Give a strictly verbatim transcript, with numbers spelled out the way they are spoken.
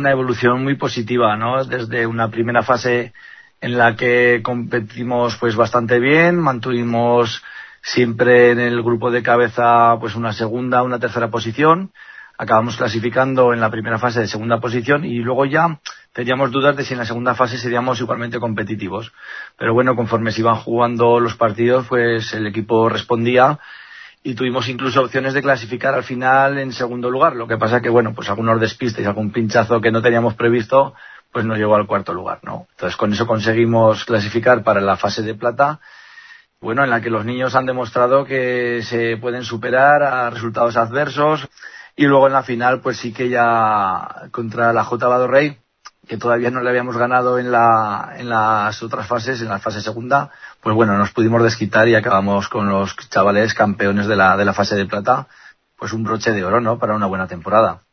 una evolución muy positiva, ¿no? Desde una primera fase en la que competimos pues bastante bien, mantuvimos siempre en el grupo de cabeza pues una segunda, una tercera posición, acabamos clasificando en la primera fase de segunda posición y luego ya teníamos dudas de si en la segunda fase seríamos igualmente competitivos. Pero bueno, conforme se iban jugando los partidos, pues el equipo respondía y tuvimos incluso opciones de clasificar al final en segundo lugar. Lo que pasa que, bueno, pues algunos despistes y algún pinchazo que no teníamos previsto, pues nos llegó al cuarto lugar, ¿no? Entonces con eso conseguimos clasificar para la fase de plata, bueno, en la que los niños han demostrado que se pueden superar a resultados adversos. Y luego en la final, pues sí que ya contra la J. Badorrey, que todavía no le habíamos ganado en la en las otras fases, en la fase segunda, pues bueno, nos pudimos desquitar y acabamos con los chavales campeones de la de la fase de plata, pues un broche de oro, ¿no?, para una buena temporada.